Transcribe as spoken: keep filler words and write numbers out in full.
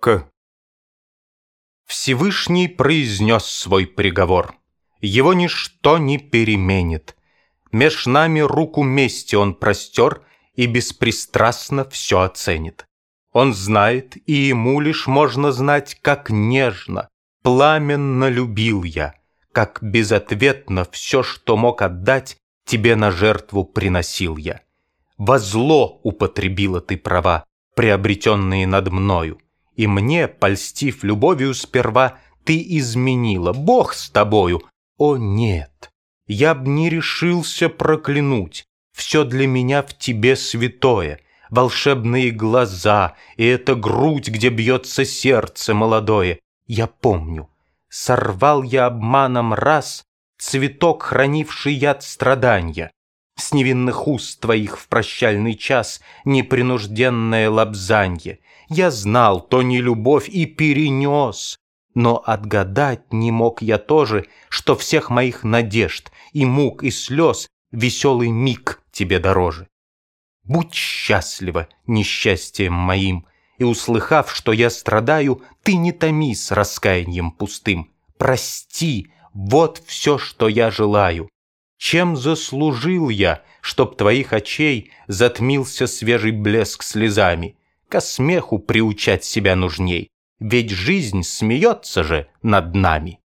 К. Всевышний произнес свой приговор. Его ничто не переменит. Меж нами руку мести он простер и беспристрастно все оценит. Он знает, и ему лишь можно знать, как нежно, пламенно любил я, как безответно все, что мог отдать, тебе на жертву приносил я. Во зло употребила ты права, приобретенные над мною, и мне, польстив любовью сперва, ты изменила, Бог с тобою. О, нет, я б не решился проклянуть, все для меня в тебе святое, волшебные глаза и эта грудь, где бьется сердце молодое. Я помню, сорвал я обманом раз цветок, хранивший яд страданья, с невинных уст твоих в прощальный час непринужденное лобзанье. Я знал, то не любовь, и перенес, но отгадать не мог я тоже, что всех моих надежд и мук и слез веселый миг тебе дороже. Будь счастлива несчастьем моим, и, услыхав, что я страдаю, ты не томи с раскаянием пустым. Прости, вот все, что я желаю. Чем заслужил я, чтоб твоих очей затмился свежий блеск слезами? Ко смеху приучать себя нужней, ведь жизнь смеется же над нами.